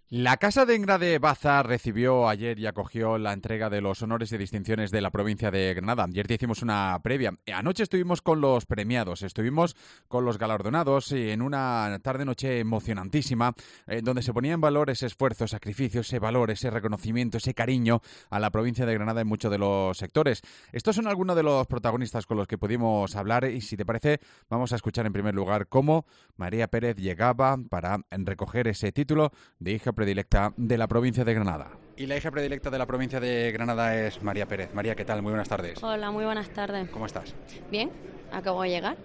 La Casa de Engrade Baza recibió ayer y acogió la entrega de los honores y distinciones de la provincia de Granada. Ayer te hicimos una previa. Anoche estuvimos con los premiados, estuvimos con los galardonados en una tarde-noche emocionantísima, donde se ponía en valor ese esfuerzo, sacrificio, ese valor, ese reconocimiento, ese cariño a la provincia de Granada en muchos de los sectores. Estos son algunos de los protagonistas con los que pudimos hablar y, si te parece, vamos a escuchar en primer lugar cómo María Pérez llegaba para recoger ese título de hija predilecta de la provincia de Granada. Y la hija predilecta de la provincia de Granada es María Pérez. María, ¿qué tal? Muy buenas tardes. Hola, muy buenas tardes. ¿Cómo estás? Bien, acabo de llegar.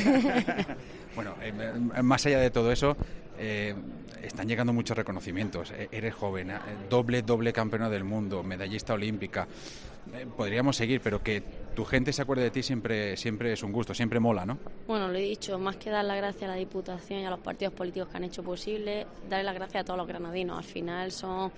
Bueno, más allá de todo eso, están llegando muchos reconocimientos. Eres joven, doble campeona del mundo, medallista olímpica. Podríamos seguir, pero que tu gente se acuerde de ti siempre es un gusto, siempre mola, ¿no? Bueno, lo he dicho, más que dar las gracias a la Diputación y a los partidos políticos que han hecho posible, darle las gracias a todos los granadinos. Al final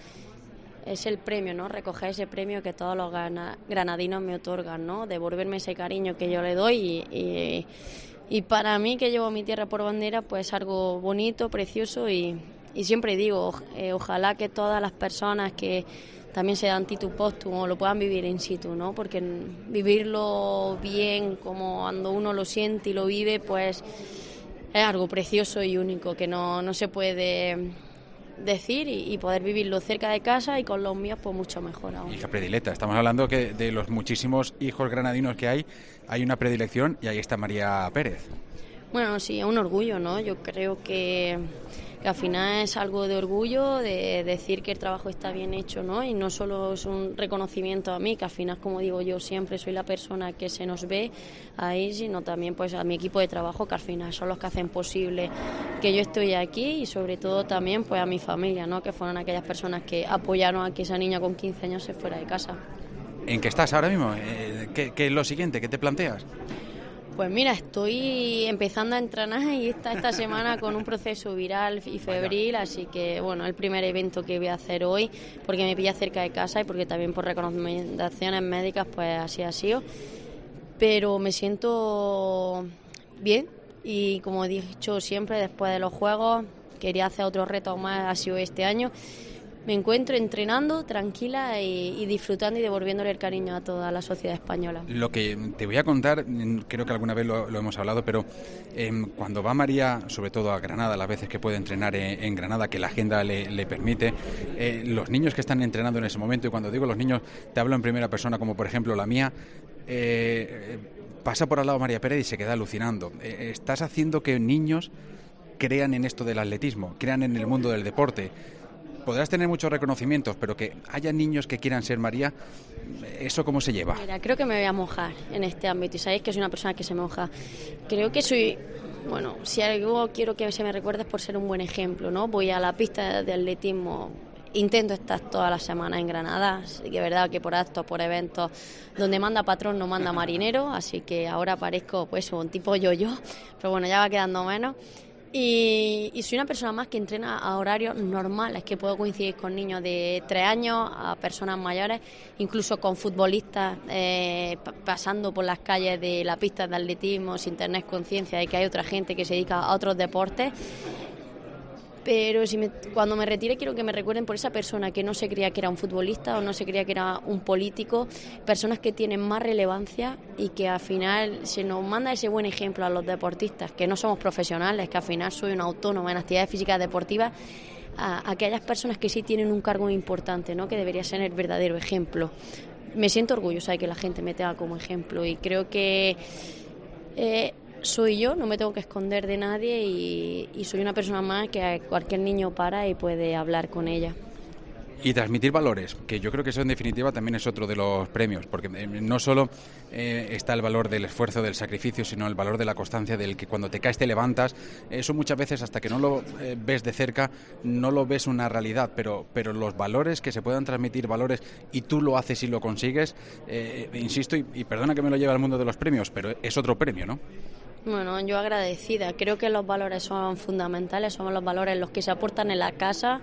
es el premio, ¿no? Recoger ese premio que todos los granadinos me otorgan, ¿no? Devolverme ese cariño que yo le doy y para mí, que llevo mi tierra por bandera, pues es algo bonito, precioso y siempre digo, ojalá que todas las personas que también se dan título póstumo lo puedan vivir in situ, ¿no? Porque vivirlo bien, como cuando uno lo siente y lo vive, pues es algo precioso y único que no se puede decir y poder vivirlo cerca de casa y con los míos pues mucho mejor aún. Hija predilecta, estamos hablando que de los muchísimos hijos granadinos que hay una predilección y ahí está María Pérez. Bueno, sí, es un orgullo, ¿no? Yo creo que al final es algo de orgullo, de decir que el trabajo está bien hecho, ¿no? Y no solo es un reconocimiento a mí, que al final, como digo yo, siempre soy la persona que se nos ve ahí, sino también pues a mi equipo de trabajo, que al final son los que hacen posible que yo estoy aquí y sobre todo también pues a mi familia, ¿no? Que fueron aquellas personas que apoyaron a que esa niña con 15 años se fuera de casa. ¿En qué estás ahora mismo? ¿Qué es lo siguiente? ¿Qué te planteas? Pues mira, estoy empezando a entrenar y esta semana con un proceso viral y febril, así que bueno, el primer evento que voy a hacer hoy, porque me pilla cerca de casa y porque también por recomendaciones médicas pues así ha sido, pero me siento bien y como he dicho siempre, después de los Juegos quería hacer otro reto más, ha sido este año. Me encuentro entrenando tranquila y disfrutando y devolviéndole el cariño a toda la sociedad española. Lo que te voy a contar, creo que alguna vez lo hemos hablado, pero cuando va María, sobre todo a Granada, las veces que puede entrenar en Granada, que la agenda le permite, los niños que están entrenando en ese momento, y cuando digo los niños, te hablo en primera persona, como por ejemplo la mía, pasa por al lado María Pérez y se queda alucinando. Estás haciendo que niños crean en esto del atletismo, crean en el mundo del deporte. Podrás tener muchos reconocimientos, pero que haya niños que quieran ser María, ¿eso cómo se lleva? Mira, creo que me voy a mojar en este ámbito y sabéis que soy una persona que se moja. Creo que soy, bueno, si algo quiero que se me recuerde es por ser un buen ejemplo, ¿no? Voy a la pista de atletismo, intento estar todas las semanas en Granada, así que es verdad que por actos, por eventos, donde manda patrón no manda marinero, así que ahora parezco pues un tipo yo-yo, pero bueno, ya va quedando menos. Y soy una persona más que entrena a horarios normales, que puedo coincidir con niños de 3 años a personas mayores, incluso con futbolistas pasando por las calles de la pista de atletismo sin tener conciencia de que hay otra gente que se dedica a otros deportes. Pero cuando me retire quiero que me recuerden por esa persona que no se creía que era un futbolista o no se creía que era un político, personas que tienen más relevancia y que al final se nos manda ese buen ejemplo a los deportistas, que no somos profesionales, que al final soy un autónomo en actividades físicas deportivas, a aquellas personas que sí tienen un cargo importante, ¿no? Que debería ser el verdadero ejemplo. Me siento orgullosa de que la gente me tenga como ejemplo y creo que soy yo, no me tengo que esconder de nadie y soy una persona más que cualquier niño para y puede hablar con ella. Y transmitir valores, que yo creo que eso en definitiva también es otro de los premios, porque no solo está el valor del esfuerzo, del sacrificio, sino el valor de la constancia, del que cuando te caes te levantas. Eso muchas veces hasta que no lo ves de cerca no lo ves una realidad, pero los valores, que se puedan transmitir valores y tú lo haces y lo consigues, insisto, y perdona que me lo lleve al mundo de los premios, pero es otro premio, ¿no? Bueno, yo agradecida. Creo que los valores son fundamentales, son los valores los que se aportan en la casa,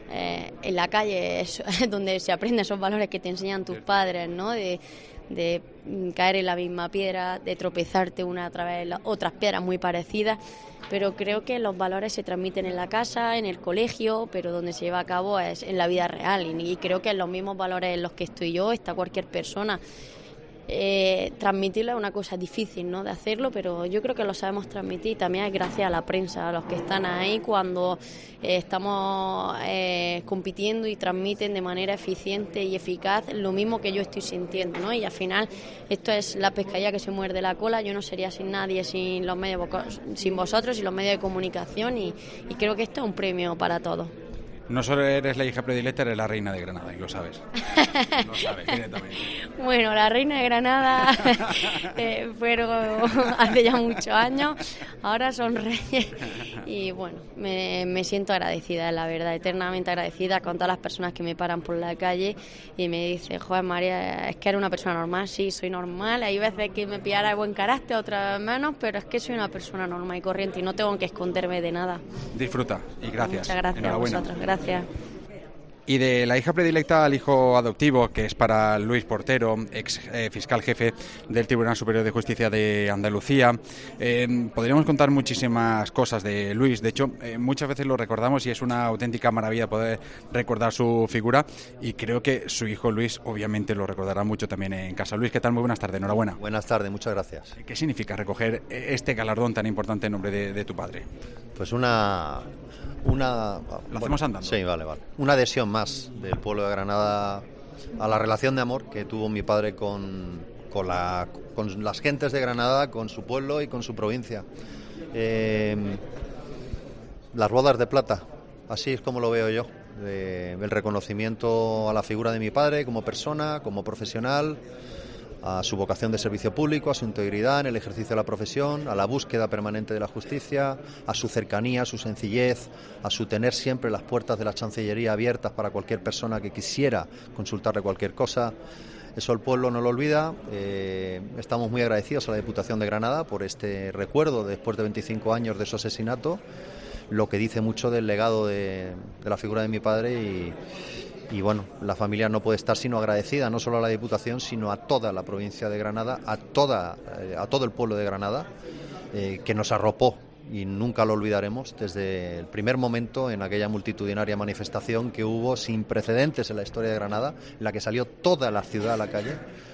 en la calle es donde se aprenden esos valores que te enseñan tus padres, ¿no? De caer en la misma piedra, de tropezarte una a través de otras piedras muy parecidas, pero creo que los valores se transmiten en la casa, en el colegio, pero donde se lleva a cabo es en la vida real, y creo que en los mismos valores en los que estoy yo está cualquier persona. Transmitirlo es una cosa difícil, ¿no?, de hacerlo, pero yo creo que lo sabemos transmitir, y también es gracias a la prensa, a los que están ahí cuando estamos compitiendo, y transmiten de manera eficiente y eficaz lo mismo que yo estoy sintiendo, ¿no? Y al final esto es la pescadilla que se muerde la cola. Yo no sería sin nadie, sin los medios, sin vosotros y los medios de comunicación, y creo que esto es un premio para todos. No solo eres la hija predilecta, eres la reina de Granada, y lo sabes. Lo sabes directamente. Bueno, la reina de Granada fueron hace ya muchos años, ahora son reyes, y bueno, me siento agradecida, la verdad, eternamente agradecida con todas las personas que me paran por la calle y me dicen: joder, María, es que eres una persona normal. Sí, soy normal, hay veces que me pillara de buen carácter, otras menos, pero es que soy una persona normal y corriente y no tengo que esconderme de nada. Disfruta y gracias. Muchas gracias a vosotros, gracias. Y de la hija predilecta al hijo adoptivo, que es para Luis Portero, ex fiscal jefe del Tribunal Superior de Justicia de Andalucía. Podríamos contar muchísimas cosas de Luis. De hecho, muchas veces lo recordamos y es una auténtica maravilla poder recordar su figura, y creo que su hijo Luis obviamente lo recordará mucho también en casa. Luis, ¿qué tal? Muy buenas tardes, enhorabuena. Buenas tardes, muchas gracias. ¿Qué significa recoger este galardón tan importante en nombre de tu padre? Pues ¿Lo hacemos andando? Sí, vale. Una adhesión más del pueblo de Granada a la relación de amor que tuvo mi padre con las gentes de Granada, con su pueblo y con su provincia. Las bodas de plata, así es como lo veo yo. El reconocimiento a la figura de mi padre como persona, como profesional, a su vocación de servicio público, a su integridad en el ejercicio de la profesión, a la búsqueda permanente de la justicia, a su cercanía, a su sencillez, a su tener siempre las puertas de la Chancillería abiertas para cualquier persona que quisiera consultarle cualquier cosa. Eso el pueblo no lo olvida. Estamos muy agradecidos a la Diputación de Granada por este recuerdo después de 25 años de su asesinato, lo que dice mucho del legado de la figura de mi padre, y bueno, la familia no puede estar sino agradecida, no solo a la Diputación, sino a toda la provincia de Granada, a todo el pueblo de Granada, que nos arropó, y nunca lo olvidaremos, desde el primer momento en aquella multitudinaria manifestación que hubo sin precedentes en la historia de Granada, en la que salió toda la ciudad a la calle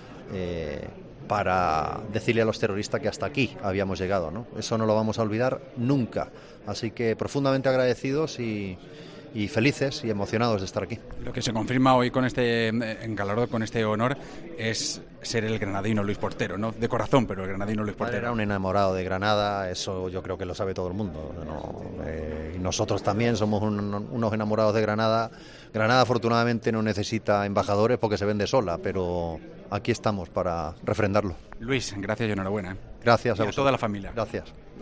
para decirle a los terroristas que hasta aquí habíamos llegado, ¿no? Eso no lo vamos a olvidar nunca. Así que profundamente agradecidos y felices y emocionados de estar aquí. Lo que se confirma hoy con este galardón, con este honor, es ser el granadino Luis Portero, ¿no? De corazón, pero el granadino Luis Portero. Era un enamorado de Granada, eso yo creo que lo sabe todo el mundo, ¿no? Y nosotros también somos unos enamorados de Granada. Granada afortunadamente no necesita embajadores porque se vende sola, pero aquí estamos para refrendarlo. Luis, gracias y enhorabuena. Gracias a toda la familia. Gracias.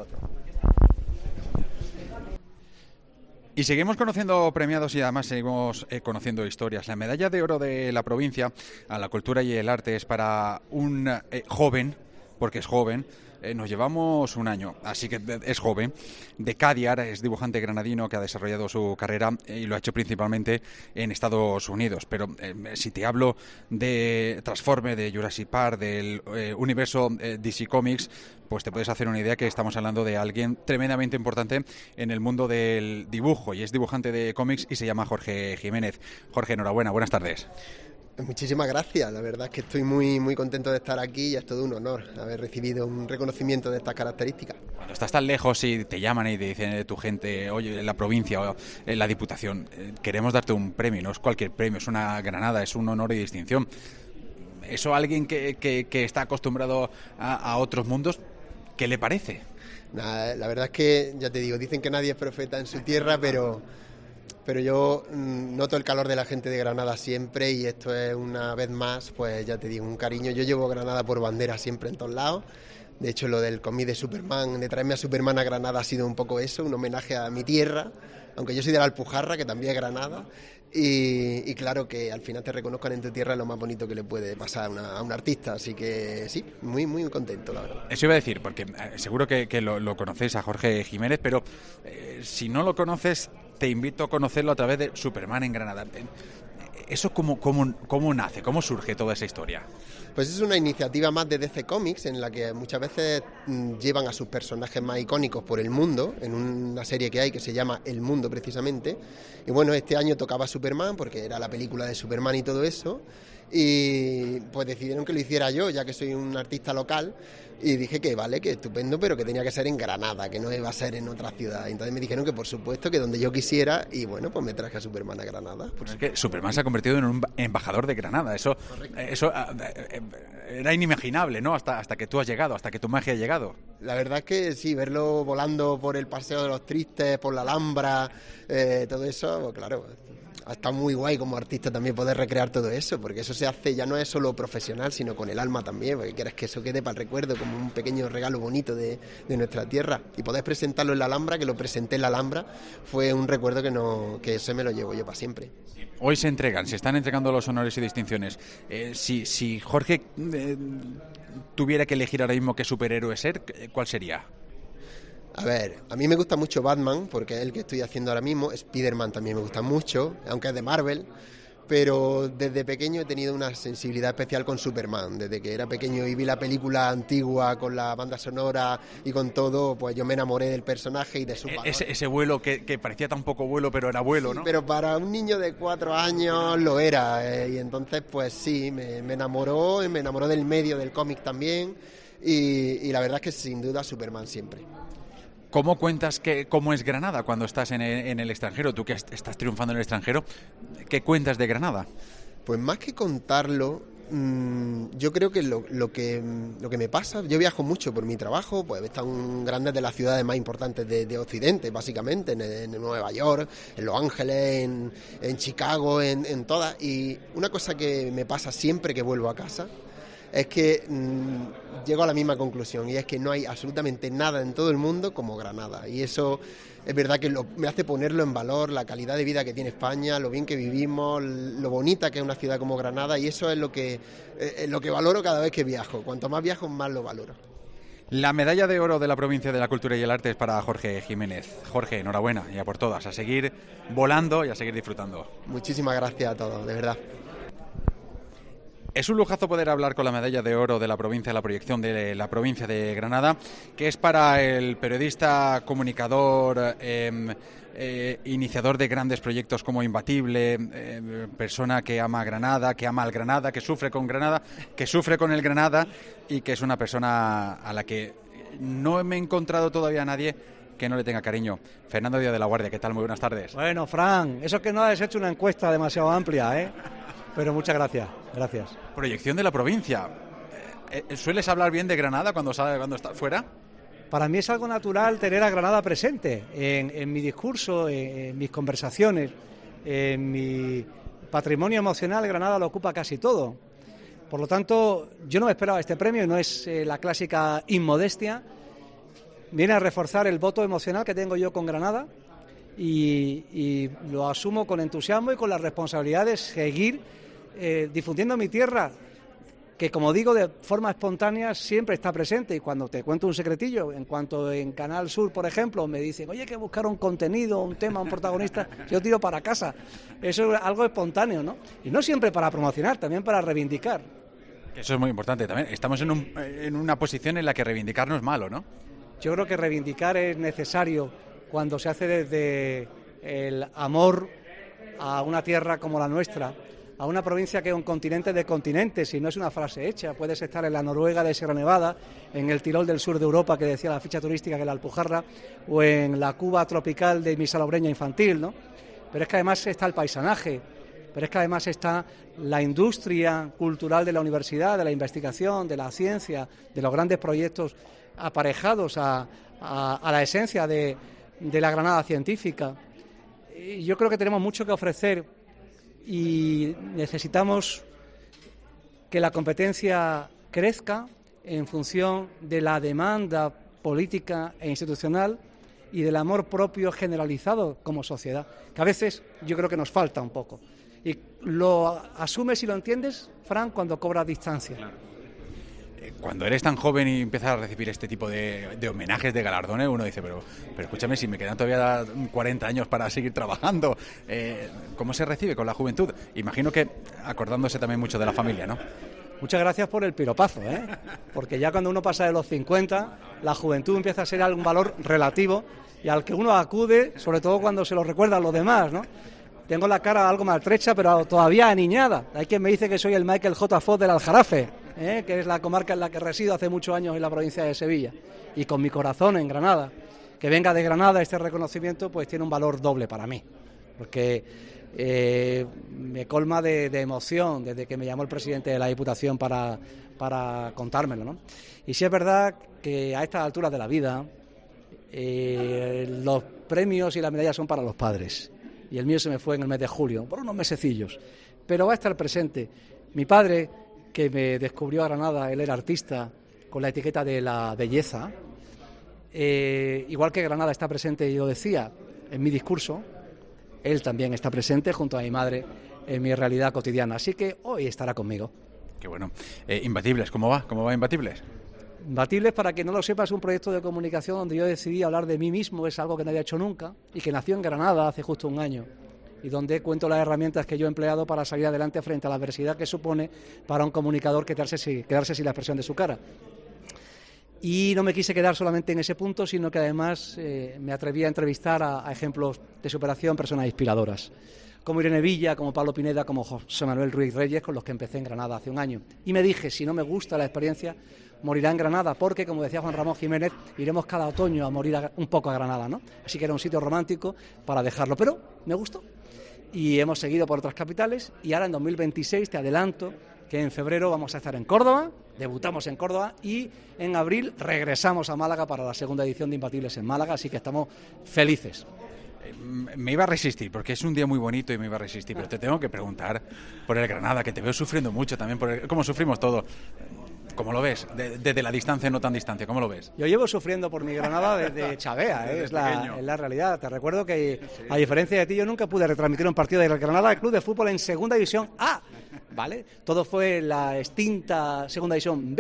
Y seguimos conociendo premiados, y además seguimos conociendo historias. La medalla de oro de la provincia a la cultura y el arte es para un joven, porque es joven. Nos llevamos un año, así que es joven, de Cadiar, es dibujante granadino que ha desarrollado su carrera y lo ha hecho principalmente en Estados Unidos. Pero si te hablo de Transforme, de Jurassic Park, del universo DC Comics, pues te puedes hacer una idea que estamos hablando de alguien tremendamente importante en el mundo del dibujo, y es dibujante de cómics y se llama Jorge Jiménez. Jorge, enhorabuena, buenas tardes. Muchísimas gracias, la verdad es que estoy muy contento de estar aquí y es todo un honor haber recibido un reconocimiento de estas características. Cuando estás tan lejos y te llaman y te dicen tu gente, oye, en la provincia o en la Diputación, queremos darte un premio, no es cualquier premio, es una Granada, es un honor y distinción. Eso a alguien que está acostumbrado a otros mundos, ¿qué le parece? Nada, la verdad es que, ya te digo, dicen que nadie es profeta en su tierra, pero yo noto el calor de la gente de Granada siempre, y esto es una vez más, pues ya te digo, un cariño. Yo llevo Granada por bandera siempre en todos lados. De hecho, lo del cómic de Superman, de traerme a Superman a Granada, ha sido un poco eso, un homenaje a mi tierra, aunque yo soy de la Alpujarra, que también es Granada, y claro que al final te reconozcan en tu tierra es lo más bonito que le puede pasar a un artista, así que sí, muy contento, la verdad. Eso iba a decir, porque seguro que lo conocéis a Jorge Jiménez, pero si no lo conoces, te invito a conocerlo a través de Superman en Granada. ¿Eso cómo nace? ¿Cómo surge toda esa historia? Pues es una iniciativa más de DC Comics en la que muchas veces llevan a sus personajes más icónicos por el mundo, en una serie que hay que se llama El Mundo precisamente. Y bueno, este año tocaba Superman porque era la película de Superman y todo eso. Y pues decidieron que lo hiciera yo, ya que soy un artista local, y dije que vale, que estupendo, pero que tenía que ser en Granada, que no iba a ser en otra ciudad. Entonces me dijeron que por supuesto, que donde yo quisiera, y bueno, pues me traje a Superman a Granada. Es que Superman se ha convertido en un embajador de Granada, eso era inimaginable, ¿no? Hasta que tú has llegado, hasta que tu magia ha llegado. La verdad es que sí, verlo volando por el Paseo de los Tristes, por la Alhambra, todo eso, pues claro, está muy guay como artista también poder recrear todo eso, porque eso se hace, ya no es solo profesional, sino con el alma también, porque quieres que eso quede para el recuerdo, como un pequeño regalo bonito de nuestra tierra. Y poder presentarlo en la Alhambra, que lo presenté en la Alhambra, fue un recuerdo que ese me lo llevo yo para siempre. Hoy se están entregando los honores y distinciones. Si Jorge tuviera que elegir ahora mismo qué superhéroe ser, ¿cuál sería? A ver, a mí me gusta mucho Batman, porque es el que estoy haciendo ahora mismo. Spider-Man también me gusta mucho, aunque es de Marvel. Pero desde pequeño he tenido una sensibilidad especial con Superman. Desde que era pequeño y vi la película antigua con la banda sonora y con todo, pues yo me enamoré del personaje y de su valor. Ese vuelo que parecía tan poco vuelo, pero era vuelo, sí, ¿no? Pero para un niño de 4 años lo era. Y entonces, pues sí, me enamoró del medio del cómic también. Y la verdad es que sin duda Superman siempre. ¿Cómo cuentas cómo es Granada cuando estás en el extranjero? Tú que estás triunfando en el extranjero, ¿qué cuentas de Granada? Pues más que contarlo, yo creo que lo que me pasa, yo viajo mucho por mi trabajo, pues he estado en grandes de las ciudades más importantes de Occidente, básicamente, en Nueva York, en Los Ángeles, en Chicago, en todas. Y una cosa que me pasa siempre que vuelvo a casa es que llego a la misma conclusión, y es que no hay absolutamente nada en todo el mundo como Granada, y eso es verdad que me hace ponerlo en valor, la calidad de vida que tiene España, lo bien que vivimos, lo bonita que es una ciudad como Granada, y eso es lo que valoro cada vez que viajo. Cuanto más viajo, más lo valoro. La medalla de oro de la Provincia de la Cultura y el Arte es para Jorge Jiménez. Jorge, enhorabuena, y a por todas, a seguir volando y a seguir disfrutando. Muchísimas gracias a todos, de verdad. Es un lujazo poder hablar con la medalla de oro de la provincia, la proyección de la provincia de Granada, que es para el periodista, comunicador, iniciador de grandes proyectos como Imbatible, persona que ama Granada, que ama al Granada, que sufre con Granada, que sufre con el Granada, y que es una persona a la que no me he encontrado todavía a nadie que no le tenga cariño. Fernando Díaz de la Guardia, ¿qué tal? Muy buenas tardes. Bueno, Fran, eso que no has hecho una encuesta demasiado amplia, ¿eh? Pero muchas gracias, gracias. Proyección de la provincia. ¿Sueles hablar bien de Granada cuando estás fuera? Para mí es algo natural tener a Granada presente en mi discurso, en mis conversaciones, en mi patrimonio emocional. Granada lo ocupa casi todo. Por lo tanto, yo no me esperaba este premio, no es la clásica inmodestia. Viene a reforzar el voto emocional que tengo yo con Granada y lo asumo con entusiasmo y con la responsabilidad de seguir difundiendo mi tierra, que como digo, de forma espontánea siempre está presente. Y cuando te cuento un secretillo, en cuanto en Canal Sur, por ejemplo, me dicen, oye, hay que buscar un contenido, un tema, un protagonista, yo tiro para casa. Eso es algo espontáneo, ¿no? Y no siempre para promocionar, también para reivindicar. Eso es muy importante también. Estamos en una posición en la que reivindicar no es malo, ¿no? Yo creo que reivindicar es necesario cuando se hace desde el amor a una tierra como la nuestra, a una provincia que es un continente de continentes, y no es una frase hecha. Puedes estar en la Noruega de Sierra Nevada, en el Tirol del sur de Europa, que decía la ficha turística, que es la Alpujarra, o en la Cuba tropical de mi salobreña infantil, ¿no? Pero es que además está el paisanaje, pero es que además está la industria cultural de la universidad, de la investigación, de la ciencia, de los grandes proyectos aparejados a la esencia de la Granada científica. Y yo creo que tenemos mucho que ofrecer y necesitamos que la competencia crezca en función de la demanda política e institucional y del amor propio generalizado como sociedad, que a veces yo creo que nos falta un poco. Y lo asumes y lo entiendes, Fran, cuando cobras distancia. Claro. Cuando eres tan joven y empiezas a recibir este tipo de homenajes, de galardones, uno dice, pero escúchame, si me quedan todavía 40 años para seguir trabajando, ¿cómo se recibe con la juventud? Imagino que acordándose también mucho de la familia, ¿no? Muchas gracias por el piropazo, porque ya cuando uno pasa de los 50, la juventud empieza a ser algún valor relativo y al que uno acude, sobre todo cuando se lo recuerda a los demás, ¿no? Tengo la cara algo maltrecha, pero todavía aniñada. Hay quien me dice que soy el Michael J. Fox del Aljarafe, que es la comarca en la que resido hace muchos años en la provincia de Sevilla, y con mi corazón en Granada. Que venga de Granada este reconocimiento, pues tiene un valor doble para mí, porque me colma de emoción desde que me llamó el presidente de la Diputación para contármelo, ¿no? Y sí es verdad que a estas alturas de la vida los premios y las medallas son para los padres, y el mío se me fue en el mes de julio, por unos mesecillos, pero va a estar presente. Mi padre, que me descubrió a Granada, él era artista con la etiqueta de la belleza, igual que Granada está presente, yo decía, en mi discurso, él también está presente junto a mi madre en mi realidad cotidiana. Así que hoy estará conmigo. Qué bueno. Imbatibles, ¿cómo va? ¿Cómo va Imbatibles? Imbatibles, para quien no lo sepa, es un proyecto de comunicación donde yo decidí hablar de mí mismo, es algo que no había hecho nunca, y que nació en Granada hace justo un año, y donde cuento las herramientas que yo he empleado para salir adelante frente a la adversidad que supone para un comunicador quedarse sin la expresión de su cara. Y no me quise quedar solamente en ese punto, sino que además me atreví a entrevistar a ejemplos de superación, personas inspiradoras, como Irene Villa, como Pablo Pineda, como José Manuel Ruiz Reyes, con los que empecé en Granada hace un año. Y me dije, si no me gusta la experiencia, morirá en Granada, porque, como decía Juan Ramón Jiménez, iremos cada otoño a morir un poco a Granada, ¿no? Así que era un sitio romántico para dejarlo. Pero me gustó. Y hemos seguido por otras capitales, y ahora en 2026, te adelanto, que en febrero vamos a estar en Córdoba, debutamos en Córdoba, y en abril regresamos a Málaga para la segunda edición de Imbatibles en Málaga, así que estamos felices. Me iba a resistir, porque es un día muy bonito y me iba a resistir, pero te tengo que preguntar por el Granada, que te veo sufriendo mucho también, cómo sufrimos todos. ¿Cómo lo ves? Desde la distancia, no tan distancia, ¿cómo lo ves? Yo llevo sufriendo por mi Granada desde Chavea, es la realidad. Te recuerdo que, a diferencia de ti, yo nunca pude retransmitir un partido del Granada, el Club de Fútbol en Segunda División A, ¿vale? Todo fue la extinta Segunda División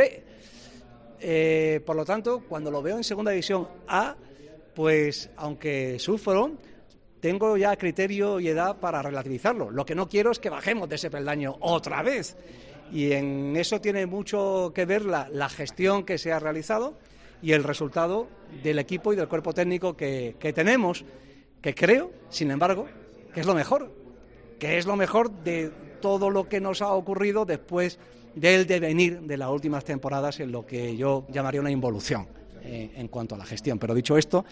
B. Por lo tanto, cuando lo veo en Segunda División A, pues, aunque sufro, tengo ya criterio y edad para relativizarlo. Lo que no quiero es que bajemos de ese peldaño otra vez. Y en eso tiene mucho que ver la gestión que se ha realizado y el resultado del equipo y del cuerpo técnico que tenemos, que creo, sin embargo, que es lo mejor de todo lo que nos ha ocurrido después del devenir de las últimas temporadas, en lo que yo llamaría una involución en cuanto a la gestión. Pero dicho esto,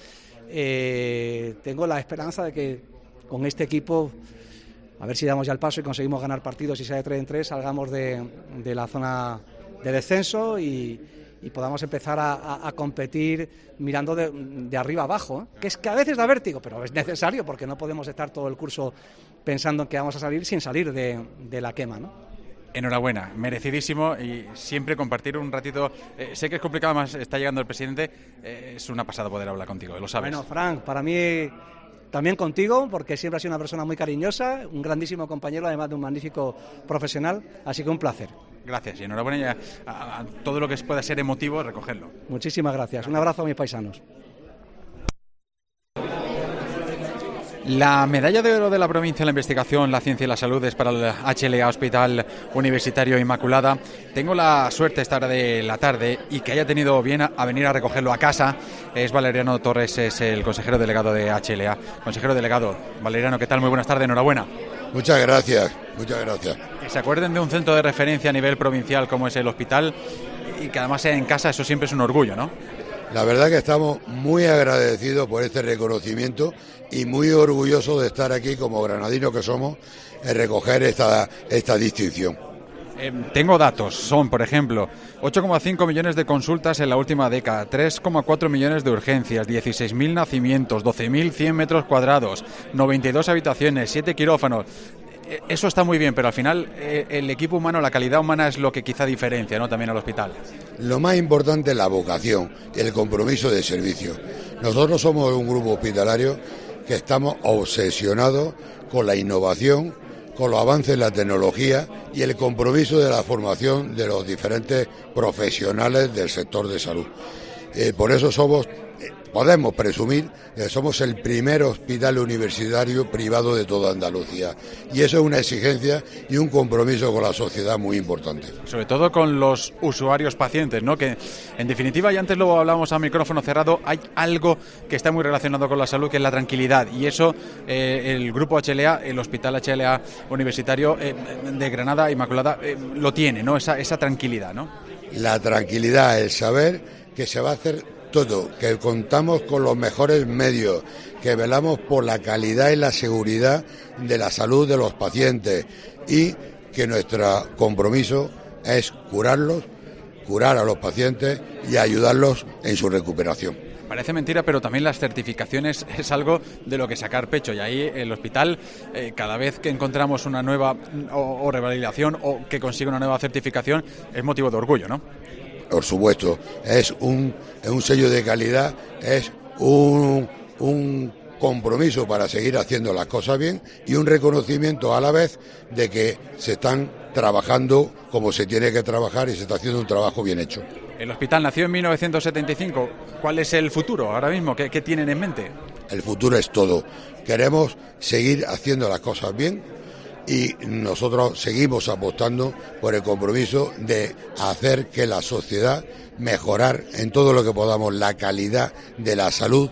tengo la esperanza de que con este equipo, a ver si damos ya el paso y conseguimos ganar partidos, y sea de 3 en 3, salgamos de la zona de descenso y podamos empezar a competir mirando de arriba abajo, que es que a veces da vértigo, pero es necesario, porque no podemos estar todo el curso pensando en que vamos a salir sin salir de la quema, ¿no? Enhorabuena, merecidísimo, y siempre compartir un ratito. Sé que es complicado, además está llegando el presidente, es una pasada poder hablar contigo, lo sabes. Bueno, Frank, para mí también contigo, porque siempre has sido una persona muy cariñosa, un grandísimo compañero, además de un magnífico profesional, así que un placer. Gracias, y enhorabuena a todo lo que pueda ser emotivo, recogerlo. Muchísimas gracias, un abrazo a mis paisanos. La medalla de oro de la provincia en la investigación, la ciencia y la salud es para el HLA Hospital Universitario Inmaculada. Tengo la suerte esta hora de la tarde y que haya tenido bien a venir a recogerlo a casa. Es Valeriano Torres, es el consejero delegado de HLA. Consejero delegado, Valeriano, ¿qué tal? Muy buenas tardes, enhorabuena. Muchas gracias, muchas gracias. Que se acuerden de un centro de referencia a nivel provincial como es el hospital, y que además sea en casa, eso siempre es un orgullo, ¿no? La verdad que estamos muy agradecidos por este reconocimiento y muy orgullosos de estar aquí como granadinos que somos en recoger esta distinción. Tengo datos, son por ejemplo 8,5 millones de consultas en la última década, 3,4 millones de urgencias, 16.000 nacimientos, 12.100 metros cuadrados, 92 habitaciones, 7 quirófanos. Eso está muy bien, pero al final el equipo humano, la calidad humana es lo que quizá diferencia, ¿no?, también al hospital. Lo más importante es la vocación, el compromiso de servicio. Nosotros somos un grupo hospitalario que estamos obsesionados con la innovación, con los avances en la tecnología y el compromiso de la formación de los diferentes profesionales del sector de salud. Por eso podemos presumir que somos el primer hospital universitario privado de toda Andalucía, y eso es una exigencia y un compromiso con la sociedad muy importante. Sobre todo con los usuarios pacientes, ¿no? Que en definitiva, y antes lo hablábamos a micrófono cerrado, hay algo que está muy relacionado con la salud, que es la tranquilidad, y eso el grupo HLA, el Hospital HLA Universitario de Granada Inmaculada lo tiene, ¿no? Esa tranquilidad, ¿no? La tranquilidad, el saber que se va a hacer todo, que contamos con los mejores medios, que velamos por la calidad y la seguridad de la salud de los pacientes, y que nuestro compromiso es curarlos, curar a los pacientes y ayudarlos en su recuperación. Parece mentira, pero también las certificaciones es algo de lo que sacar pecho, y ahí el hospital, cada vez que encontramos una nueva o revalidación o que consigue una nueva certificación, es motivo de orgullo, ¿no? Por supuesto, es un sello de calidad, es un compromiso para seguir haciendo las cosas bien y un reconocimiento a la vez de que se están trabajando como se tiene que trabajar y se está haciendo un trabajo bien hecho. El hospital nació en 1975. ¿Cuál es el futuro ahora mismo? ¿Qué tienen en mente? El futuro es todo. Queremos seguir haciendo las cosas bien, y nosotros seguimos apostando por el compromiso de hacer que la sociedad mejorar en todo lo que podamos la calidad de la salud,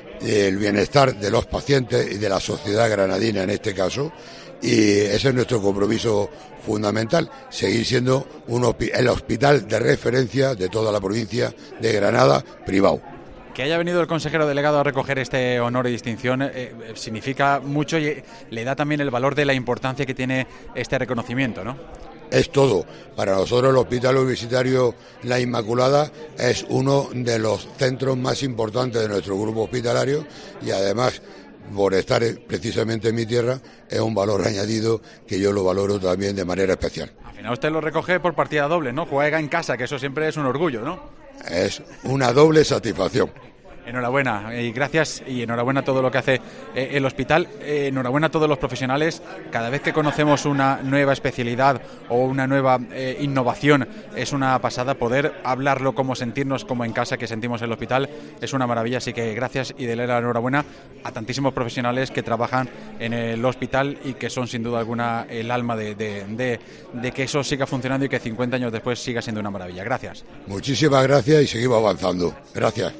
el bienestar de los pacientes y de la sociedad granadina en este caso, y ese es nuestro compromiso fundamental, seguir siendo el hospital de referencia de toda la provincia de Granada privado. Que haya venido el consejero delegado a recoger este honor y distinción significa mucho, y le da también el valor de la importancia que tiene este reconocimiento, ¿no? Es todo. Para nosotros el Hospital Universitario La Inmaculada es uno de los centros más importantes de nuestro grupo hospitalario, y además, por estar precisamente en mi tierra, es un valor añadido que yo lo valoro también de manera especial. Al final usted lo recoge por partida doble, ¿no? Juega en casa, que eso siempre es un orgullo, ¿no? Es una doble satisfacción. Enhorabuena y gracias, y enhorabuena a todo lo que hace el hospital, enhorabuena a todos los profesionales. Cada vez que conocemos una nueva especialidad o una nueva innovación, es una pasada poder hablarlo, como sentirnos como en casa, que sentimos el hospital, es una maravilla. Así que gracias y dele la enhorabuena a tantísimos profesionales que trabajan en el hospital y que son sin duda alguna el alma de que eso siga funcionando y que 50 años después siga siendo una maravilla. Gracias. Muchísimas gracias y seguimos avanzando. Gracias.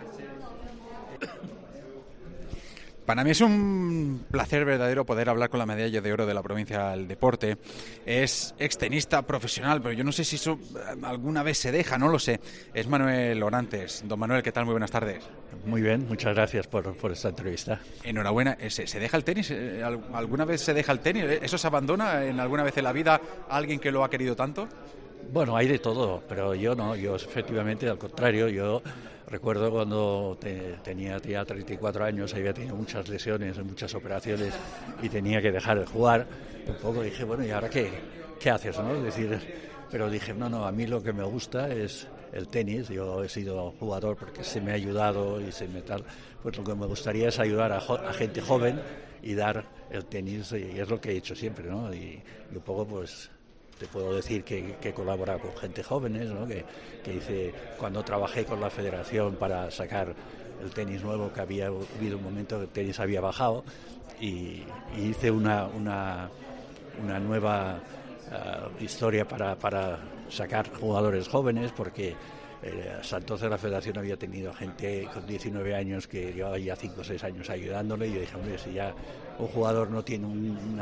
Para mí es un placer verdadero poder hablar con la medalla de oro de la provincia del deporte. Es extenista profesional, pero yo no sé si eso alguna vez se deja, no lo sé. Es Manuel Orantes. Don Manuel, ¿qué tal? Muy buenas tardes. Muy bien, muchas gracias por esta entrevista. Enhorabuena. ¿Se deja el tenis? ¿Alguna vez se deja el tenis? ¿Eso se abandona en alguna vez en la vida a alguien que lo ha querido tanto? Bueno, hay de todo, pero yo no, yo efectivamente al contrario, yo recuerdo cuando tenía ya 34 años, había tenido muchas lesiones, muchas operaciones y tenía que dejar de jugar, un poco dije, bueno, ¿y ahora qué haces, no? Es decir, pero dije, no, a mí lo que me gusta es el tenis, yo he sido jugador porque se me ha ayudado y se me tal, pues lo que me gustaría es ayudar a gente joven y dar el tenis, y es lo que he hecho siempre, ¿no? Y un poco pues te puedo decir que he colaborado con gente jóvenes, ¿no? Que hice cuando trabajé con la federación para sacar el tenis nuevo, que había habido un momento que el tenis había bajado, y hice una nueva historia para sacar jugadores jóvenes, porque hasta entonces la federación había tenido gente con 19 años que llevaba ya 5 o 6 años ayudándole, y yo dije, hombre, si ya un jugador no tiene un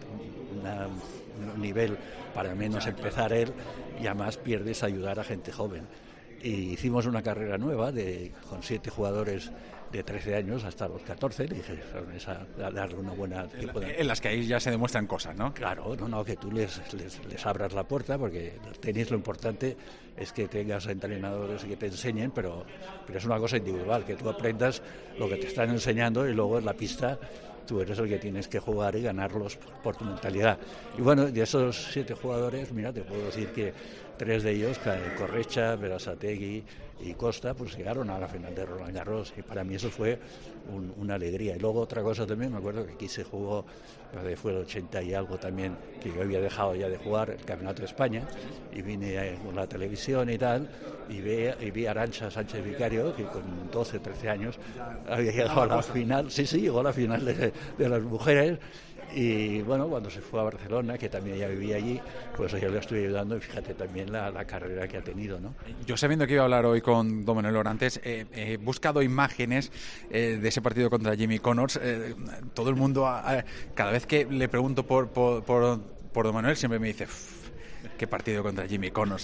nivel para al menos empezar él, y además pierdes ayudar a gente joven. Y hicimos una carrera nueva con 7 jugadores de 13 años hasta los 14, le dije, darle una buena... En las que ahí ya se demuestran cosas, ¿no? Claro, que tú les abras la puerta, porque el tenis lo importante es que tengas entrenadores que te enseñen, pero es una cosa individual, que tú aprendas lo que te están enseñando y luego en la pista tú eres el que tienes que jugar y ganarlos por tu mentalidad. Y bueno, de esos 7 jugadores, mira, te puedo decir que 3 de ellos, Correcha, Berasategui y Costa, pues llegaron a la final de Roland Garros, y para mí eso fue una alegría. Y luego otra cosa también, me acuerdo que aquí se jugó, fue el 80 y algo también, que yo había dejado ya de jugar el Campeonato de España, y vine con la televisión y tal, y vi a Arantxa Sánchez Vicario, que con 12, 13 años había llegado a la final, sí, llegó a la final de las mujeres. Y bueno, cuando se fue a Barcelona, que también ya vivía allí, pues yo le estoy ayudando, y fíjate también la carrera que ha tenido, ¿no? Yo, sabiendo que iba a hablar hoy con don Manuel Orantes, he buscado imágenes de ese partido contra Jimmy Connors. Todo el mundo, cada vez que le pregunto por don Manuel, siempre me dice: qué partido contra Jimmy Connors.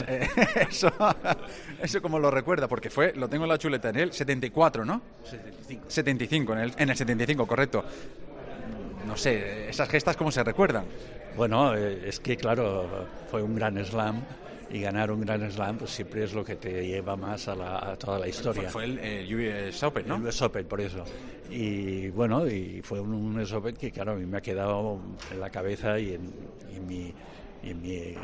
Eso como lo recuerda, porque lo tengo en la chuleta, en el 74, ¿no? 75, en el 75, correcto. No sé, esas gestas, ¿cómo se recuerdan? Bueno, es que claro, fue un gran slam, y ganar un gran slam pues siempre es lo que te lleva más a toda la historia. Fue el US Open, ¿no? El US Open, por eso. Y bueno, y fue un US Open que claro, a mí me ha quedado en la cabeza y en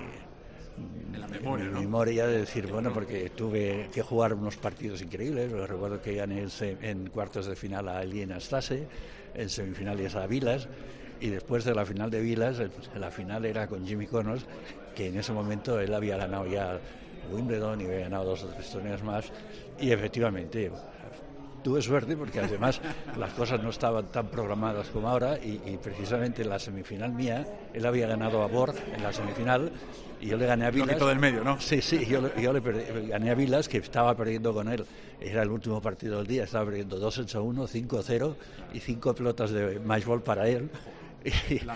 la memoria, ¿no? Memoria de decir, bueno, porque tuve que jugar unos partidos increíbles. Recuerdo que gané en cuartos de final a Elina Stase, en semifinales a Vilas, y después de la final de Vilas, la final era con Jimmy Connors, que en ese momento él había ganado ya Wimbledon y había ganado 2 o 3 torneos más, y efectivamente tuve suerte porque además las cosas no estaban tan programadas como ahora, y precisamente en la semifinal mía él había ganado a Borg en la semifinal y yo le gané a Vilas. Lo quitó del medio, ¿no? Sí, yo le gané a Vilas, que estaba perdiendo con él. Era el último partido del día, estaba perdiendo 2-1, 5-0 y 5 pelotas de match ball para él. La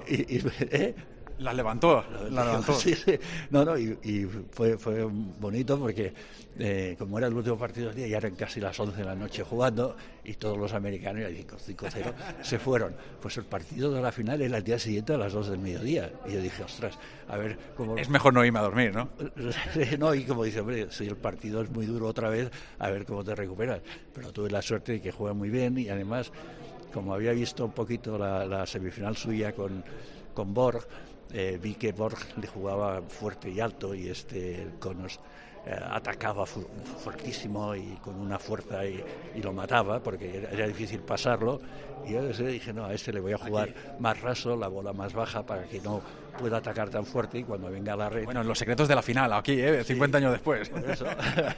levantó. La levantó. Sí. No, y fue bonito porque como era el último partido del día, ya eran casi las 11 de la noche jugando, y todos los americanos, ya 5-0, se fueron. Pues el partido de la final era el día siguiente a las 2 del mediodía. Y yo dije, ostras, a ver cómo... Es mejor no irme a dormir, ¿no? No, y como dice, hombre, si el partido es muy duro otra vez, a ver cómo te recuperas. Pero tuve la suerte de que juega muy bien, y además, como había visto un poquito la semifinal suya con Borg, vi que Borg le jugaba fuerte y alto, y Connors atacaba fuertísimo y con una fuerza, y lo mataba porque era difícil pasarlo, y yo dije, no, a le voy a jugar más raso, la bola más baja, para que no pueda atacar tan fuerte, y cuando venga a la red... Bueno, los secretos de la final, aquí, 50 años después. Por eso.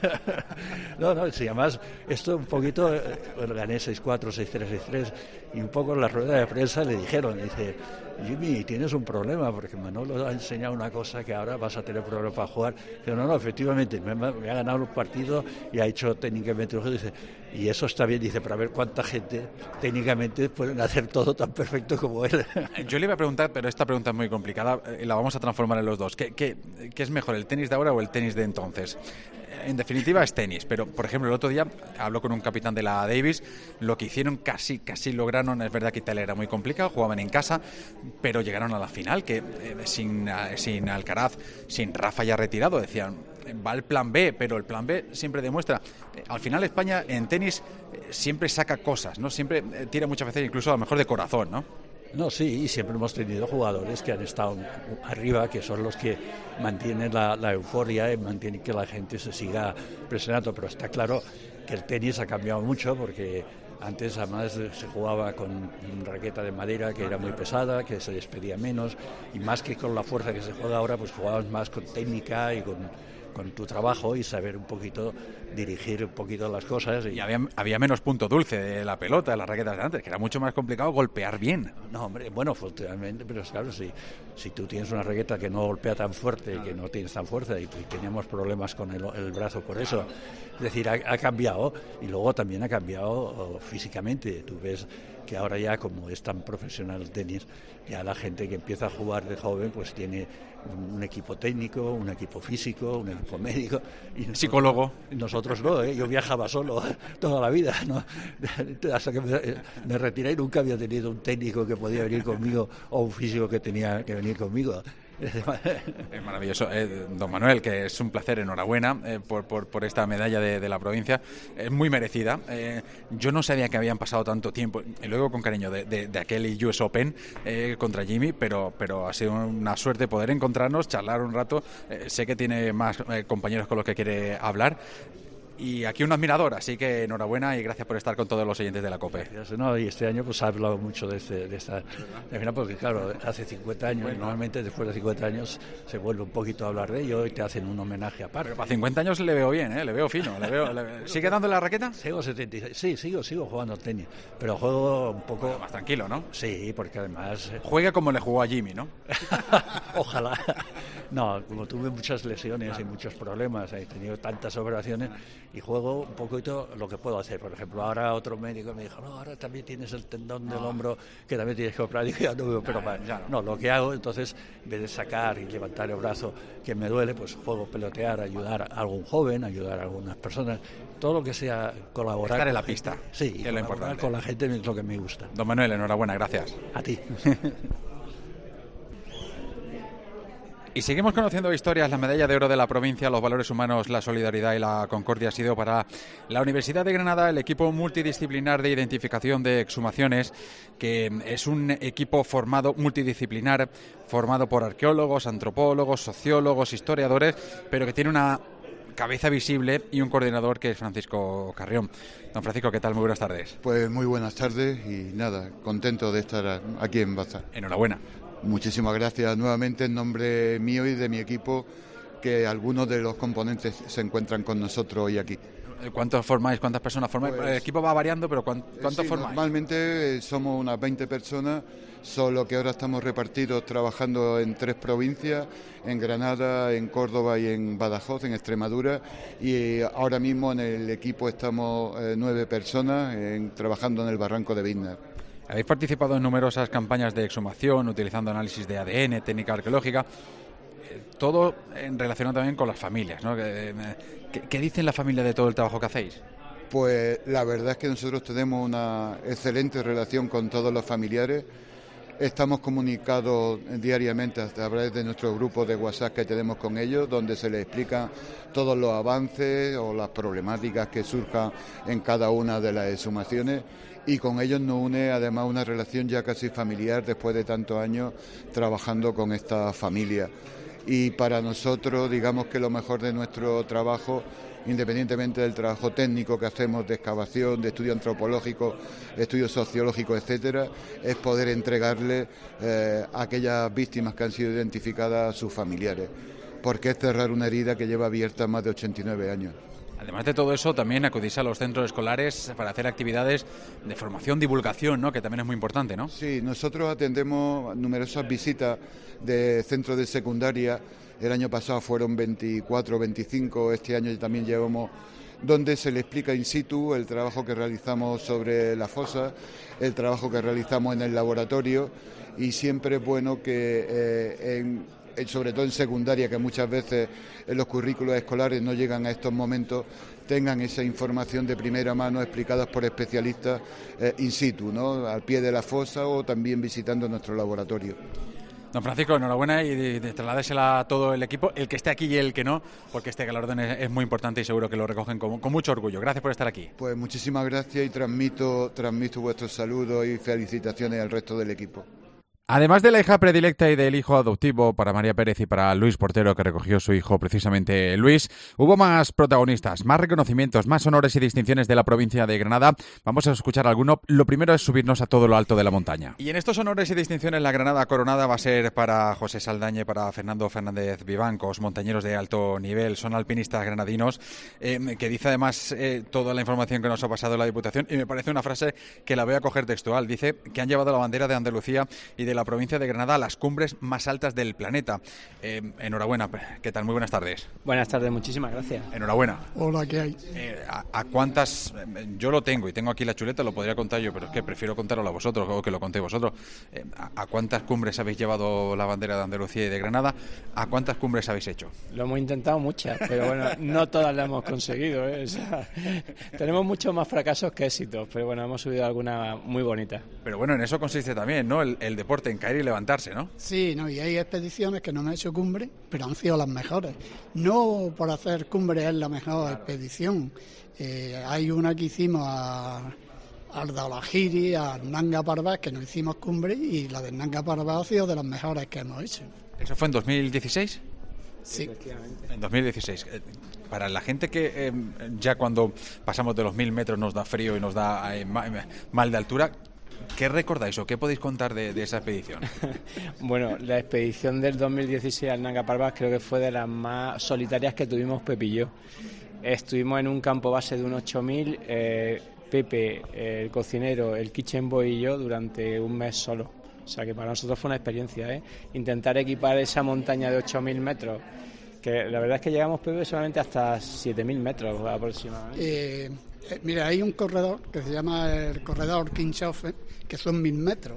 No, si además esto un poquito, gané 6-4, 6-3, 6-3, y un poco en la rueda de prensa le dijeron, dice, Jimmy, tienes un problema, porque Manolo ha enseñado una cosa que ahora vas a tener problemas para jugar. Pero no, efectivamente, me ha ganado los partidos y ha hecho técnicamente un juego. Dice, y eso está bien, dice, pero a ver cuánta gente técnicamente pueden hacer todo tan perfecto como él. Yo le iba a preguntar, pero esta pregunta es muy complicada, la vamos a transformar en los dos. ¿Qué es mejor, el tenis de ahora o el tenis de entonces? En definitiva es tenis, pero por ejemplo el otro día habló con un capitán de la Davis, lo que hicieron casi lograron, es verdad que Italia era muy complicado, jugaban en casa, pero llegaron a la final, que sin Alcaraz, sin Rafa ya retirado, decían, va el plan B, pero el plan B siempre demuestra, al final España en tenis siempre saca cosas, ¿no? Siempre tira muchas veces incluso a lo mejor de corazón, ¿no? No, sí, y siempre hemos tenido jugadores que han estado arriba, que son los que mantienen la euforia y mantienen que la gente se siga presionando, pero está claro que el tenis ha cambiado mucho, porque antes además se jugaba con raqueta de madera que era muy pesada, que se despedía menos, y más que con la fuerza que se juega ahora, pues jugabas más con técnica y con tu trabajo y saber un poquito dirigir un poquito las cosas. Y había menos punto dulce de la pelota, de las raquetas de antes, que era mucho más complicado golpear bien. No, hombre, bueno, afortunadamente, pero claro, si tú tienes una raqueta que no golpea tan fuerte, que no tienes tan fuerza, y teníamos problemas con el brazo por eso. Es decir, ha cambiado, y luego también ha cambiado físicamente. Tú ves que ahora ya, como es tan profesional el tenis, ya la gente que empieza a jugar de joven pues tiene un equipo técnico, un equipo físico, un equipo médico. Y psicólogo. Nosotros no, yo viajaba solo toda la vida, ¿no? Hasta que me retiré y nunca había tenido un técnico que podía venir conmigo o un físico que tenía que venir conmigo. Es maravilloso. Don Manuel, que es un placer, enhorabuena por esta medalla de la provincia. Es muy merecida. Yo no sabía que habían pasado tanto tiempo, y luego con cariño, de aquel US Open contra Jimmy, pero ha sido una suerte poder encontrarnos, charlar un rato. Sé que tiene más compañeros con los que quiere hablar. Y aquí un admirador, así que enhorabuena y gracias por estar con todos los oyentes de la COPE. No, y este año pues ha hablado mucho de esta final, porque claro, hace 50 años, normalmente después de 50 años se vuelve un poquito a hablar de ello y te hacen un homenaje aparte. Pero para 50 años le veo bien, le veo fino. ¿Sigue dándole la raqueta? Sigo 76, sí, sigo jugando al tenis, pero juego un poco... Bueno, más tranquilo, ¿no? Sí, porque además... Juega como le jugó a Jimmy, ¿no? Ojalá. No, como tuve muchas lesiones y muchos problemas, he tenido tantas operaciones y juego un poquito lo que puedo hacer. Por ejemplo, ahora otro médico me dijo, no, ahora también tienes el tendón del hombro que también tienes que operar. Y digo, ya no veo, pero no, lo que hago, entonces, en vez de sacar y levantar el brazo que me duele, pues juego pelotear, ayudar a algún joven, ayudar a algunas personas, todo lo que sea colaborar. Estar en la pista. Sí, y es lo importante. Con la gente es lo que me gusta. Don Manuel, enhorabuena, gracias. A ti. Y seguimos conociendo historias. La medalla de oro de la provincia, los valores humanos, la solidaridad y la concordia ha sido para la Universidad de Granada el equipo multidisciplinar de identificación de exhumaciones, que es un equipo multidisciplinar, formado por arqueólogos, antropólogos, sociólogos, historiadores, pero que tiene una cabeza visible y un coordinador que es Francisco Carrión. Don Francisco, ¿qué tal? Muy buenas tardes. Pues muy buenas tardes y nada, contento de estar aquí en Baza. Enhorabuena. Muchísimas gracias nuevamente en nombre mío y de mi equipo, que algunos de los componentes se encuentran con nosotros hoy aquí. ¿Cuántos formáis? ¿Cuántas personas formáis? Pues, el equipo va variando, pero ¿cuántos formáis? Normalmente somos unas 20 personas, solo que ahora estamos repartidos trabajando en 3 provincias, en Granada, en Córdoba y en Badajoz, en Extremadura, y ahora mismo en el equipo estamos 9 personas trabajando en el Barranco de Biznar. Habéis participado en numerosas campañas de exhumación, utilizando análisis de ADN, técnica arqueológica, todo relacionado también con las familias, ¿no? ¿Qué dicen la familia de todo el trabajo que hacéis? Pues la verdad es que nosotros tenemos una excelente relación con todos los familiares. Estamos comunicados diariamente a través de nuestro grupo de WhatsApp que tenemos con ellos, donde se les explican todos los avances o las problemáticas que surjan en cada una de las exhumaciones. Y con ellos nos une además una relación ya casi familiar después de tantos años trabajando con esta familia. Y para nosotros, digamos que lo mejor de nuestro trabajo, independientemente del trabajo técnico que hacemos de excavación, de estudio antropológico, estudio sociológico, etcétera, es poder entregarle a aquellas víctimas que han sido identificadas a sus familiares, porque es cerrar una herida que lleva abierta más de 89 años. Además de todo eso, también acudís a los centros escolares para hacer actividades de formación, divulgación, ¿no? Que también es muy importante, ¿no? Sí, nosotros atendemos numerosas visitas de centros de secundaria. El año pasado fueron 24, 25, este año también llevamos, donde se le explica in situ el trabajo que realizamos sobre la fosa, el trabajo que realizamos en el laboratorio, y siempre es bueno que sobre todo en secundaria, que muchas veces en los currículos escolares no llegan a estos momentos, tengan esa información de primera mano explicadas por especialistas in situ, ¿no? Al pie de la fosa o también visitando nuestro laboratorio. Don Francisco, enhorabuena y trasladásela a todo el equipo, el que esté aquí y el que no, porque este galardón es muy importante y seguro que lo recogen con mucho orgullo. Gracias por estar aquí. Pues muchísimas gracias y transmito vuestros saludos y felicitaciones al resto del equipo. Además de la hija predilecta y del hijo adoptivo para María Pérez y para Luis Portero, que recogió su hijo precisamente Luis, hubo más protagonistas, más reconocimientos, más honores y distinciones de la provincia de Granada. Vamos a escuchar alguno. Lo primero es subirnos a todo lo alto de la montaña. Y en estos honores y distinciones la Granada coronada va a ser para José Saldaña y para Fernando Fernández Vivancos, montañeros de alto nivel, son alpinistas granadinos, que dice además toda la información que nos ha pasado la Diputación, y me parece una frase que la voy a coger textual. Dice que han llevado la bandera de Andalucía y de la provincia de Granada a las cumbres más altas del planeta. Enhorabuena. ¿Qué tal? Muy buenas tardes. Buenas tardes, muchísimas gracias. Enhorabuena. Hola, ¿qué hay? ¿A cuántas? Yo lo tengo y tengo aquí la chuleta, lo podría contar yo, pero es que prefiero contarlo a vosotros o que lo contéis vosotros. ¿A cuántas cumbres habéis llevado la bandera de Andalucía y de Granada? ¿A cuántas cumbres habéis hecho? Lo hemos intentado muchas, pero bueno, no todas las hemos conseguido, ¿eh? O sea, tenemos muchos más fracasos que éxitos, pero bueno, hemos subido alguna muy bonita. Pero bueno, en eso consiste también, ¿no? El deporte. en caer y levantarse, ¿no? Sí, no, y hay expediciones que no me han hecho cumbre, pero han sido las mejores. No por hacer cumbre es la mejor expedición. Hay una que hicimos al Dalahiri, a Nanga Parbat, que no hicimos cumbre, y la de Nanga Parbat ha sido de las mejores que hemos hecho. ¿Eso fue en 2016? Sí. En 2016. Para la gente que ya cuando pasamos de los 1000 metros nos da frío y nos da mal de altura, ¿qué recordáis o qué podéis contar de esa expedición? Bueno, la expedición del 2016 al Nanga Parbat creo que fue de las más solitarias que tuvimos Pepe y yo. Estuvimos en un campo base de un 8000, Pepe, el cocinero, el kitchen boy y yo durante un mes solo. O sea que para nosotros fue una experiencia, intentar equipar esa montaña de 8000 metros, que la verdad es que llegamos, Pepe, solamente hasta 7000 metros aproximadamente. Mira, hay un corredor que se llama el corredor Kinshoffer, que son 1000 metros,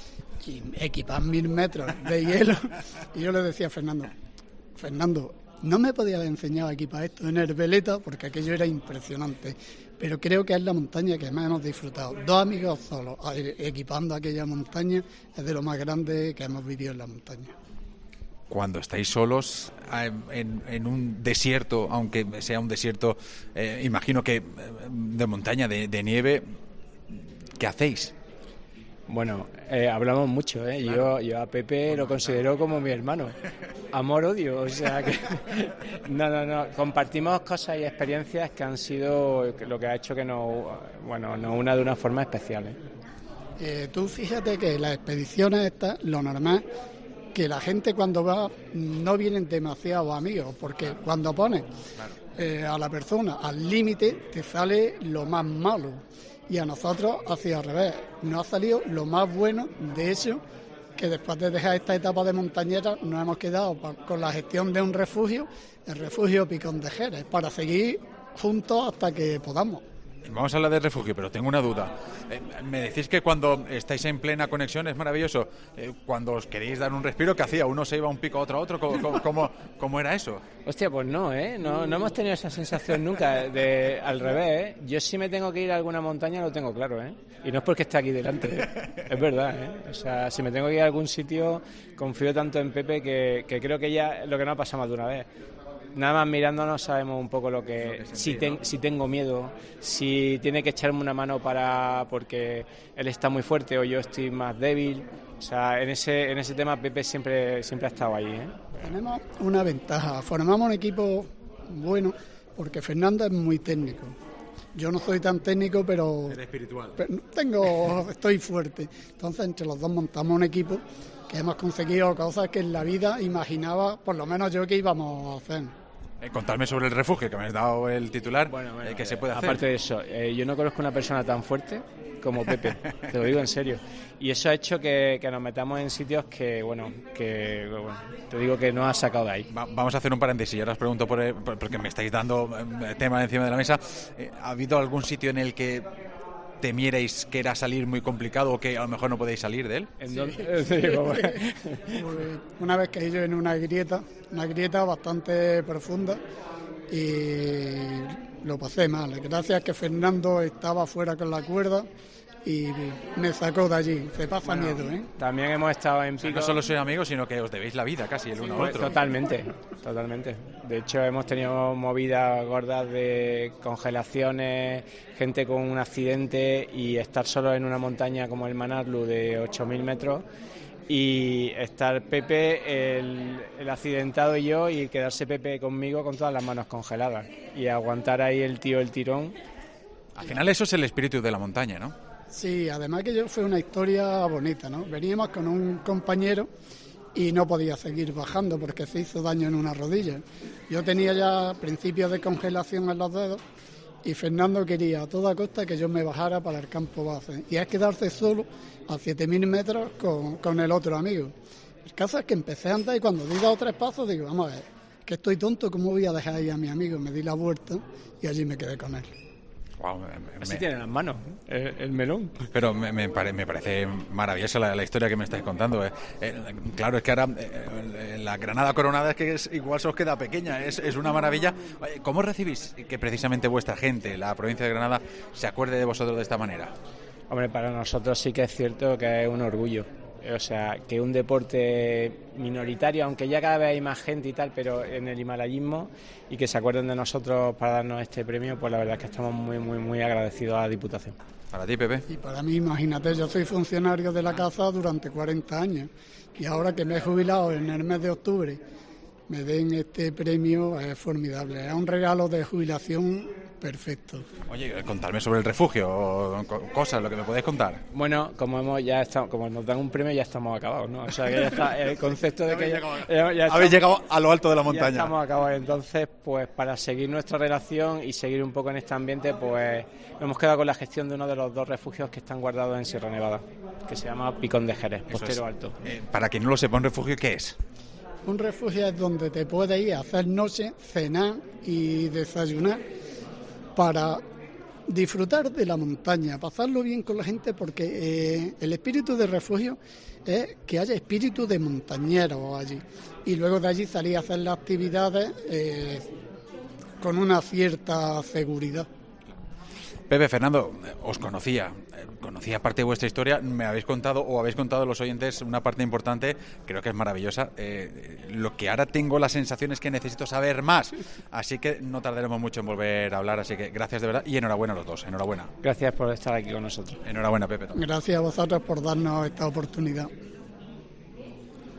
y equipan 1000 metros de hielo, y yo le decía a Fernando, no me podía haber enseñado a equipar esto en Herbeleta, porque aquello era impresionante, pero creo que es la montaña que más hemos disfrutado. 2 amigos solos equipando aquella montaña es de lo más grande que hemos vivido en la montaña. Cuando estáis solos en un desierto, aunque sea un desierto, imagino que de montaña, de nieve, ¿qué hacéis? Bueno, hablamos mucho, Claro. Yo a Pepe lo considero como mi hermano. Amor-odio, o sea que... No. Compartimos cosas y experiencias que han sido lo que ha hecho que nos una de una forma especial. Tú fíjate que las expediciones estas, lo normal, que la gente cuando va no vienen demasiados amigos, porque cuando pones a la persona al límite te sale lo más malo. Y a nosotros ha sido al revés, nos ha salido lo más bueno. De hecho, que después de dejar esta etapa de montañera nos hemos quedado con la gestión de un refugio, el refugio Picón de Jerez, para seguir juntos hasta que podamos. Vamos a hablar del refugio, pero tengo una duda. Me decís que cuando estáis en plena conexión es maravilloso. Cuando os queréis dar un respiro, ¿qué hacía? ¿Uno se iba a un pico a otro? ¿Cómo era eso? Hostia, pues no, no hemos tenido esa sensación nunca. Al revés, Yo si me tengo que ir a alguna montaña lo tengo claro, Y no es porque esté aquí delante, Es verdad, O sea, si me tengo que ir a algún sitio, confío tanto en Pepe que creo que ya lo que nos ha pasado más de una vez. Nada más mirándonos sabemos un poco lo que si tengo miedo, si tiene que echarme una mano porque él está muy fuerte o yo estoy más débil. O sea, en ese tema Pepe siempre ha estado ahí, Tenemos una ventaja, formamos un equipo bueno porque Fernando es muy técnico. Yo no soy tan técnico, pero... Eres espiritual. Estoy fuerte. Entonces, entre los dos montamos un equipo que hemos conseguido cosas que en la vida imaginaba, por lo menos yo, que íbamos a hacer. Contadme sobre el refugio, que me has dado el titular, que se puede hacer. Aparte de eso, yo no conozco una persona tan fuerte como Pepe, te lo digo en serio. Y eso ha hecho que nos metamos en sitios que te digo que nos ha sacado de ahí. Vamos a hacer un paréntesis y ahora os pregunto porque me estáis dando tema encima de la mesa. ¿Ha habido algún sitio en el que temierais que era salir muy complicado o que a lo mejor no podéis salir de él? Una vez caí yo en una grieta bastante profunda y lo pasé mal. Gracias que Fernando estaba fuera con la cuerda y me sacó de allí. Se pasa miedo, También hemos estado en pico. No solo sois amigos, sino que os debéis la vida casi el uno al otro. Totalmente. De hecho, hemos tenido movidas gordas de congelaciones, gente con un accidente y estar solo en una montaña como el Manarlu de 8000 metros y estar Pepe, el accidentado y yo, y quedarse Pepe conmigo con todas las manos congeladas y aguantar ahí el tirón. Al final eso es el espíritu de la montaña, ¿no? Sí, además que fue una historia bonita, ¿no? Veníamos con un compañero y no podía seguir bajando porque se hizo daño en una rodilla. Yo tenía ya principios de congelación en los dedos y Fernando quería a toda costa que yo me bajara para el campo base. Y es quedarse solo a 7000 metros con el otro amigo. El caso es que empecé a andar y cuando di 2 o 3 pasos digo, vamos a ver, que estoy tonto, ¿cómo voy a dejar ahí a mi amigo? Me di la vuelta y allí me quedé con él. Wow, así tiene las manos, el melón. Pero me parece maravillosa la historia que me estáis contando. Claro, es que ahora la Granada coronada es que igual se os queda pequeña, es una maravilla. ¿Cómo recibís que precisamente vuestra gente, la provincia de Granada, se acuerde de vosotros de esta manera? Hombre, para nosotros sí que es cierto que es un orgullo. O sea, que un deporte minoritario, aunque ya cada vez hay más gente y tal, pero en el himalayismo, y que se acuerden de nosotros para darnos este premio, pues la verdad es que estamos muy agradecidos a la Diputación. Para ti, Pepe. Y para mí, imagínate, yo soy funcionario de la caza durante 40 años y ahora que me he jubilado en el mes de octubre, me den este premio, es formidable. Es un regalo de jubilación perfecto. Oye, contadme sobre el refugio, cosas, lo que me podéis contar. Bueno, como nos dan un premio ya estamos acabados, ¿no? O sea, que ya está el concepto de que ya habéis llegado a lo alto de la montaña. Ya estamos acabados. Entonces, pues para seguir nuestra relación y seguir un poco en este ambiente, pues nos hemos quedado con la gestión de uno de los 2 refugios que están guardados en Sierra Nevada, que se llama Picón de Jerez, Postero Alto. Para quien no lo sepa, ¿un refugio qué es? Un refugio es donde te puedes ir a hacer noche, cenar y desayunar para disfrutar de la montaña, pasarlo bien con la gente, porque el espíritu de refugio es que haya espíritu de montañero allí, y luego de allí salir a hacer las actividades con una cierta seguridad. Pepe, Fernando, os conocía parte de vuestra historia, me habéis contado a los oyentes una parte importante, creo que es maravillosa. Lo que ahora tengo la sensación es que necesito saber más, así que no tardaremos mucho en volver a hablar, así que gracias de verdad y enhorabuena a los dos, enhorabuena. Gracias por estar aquí con nosotros. Enhorabuena, Pepe. Gracias a vosotros por darnos esta oportunidad.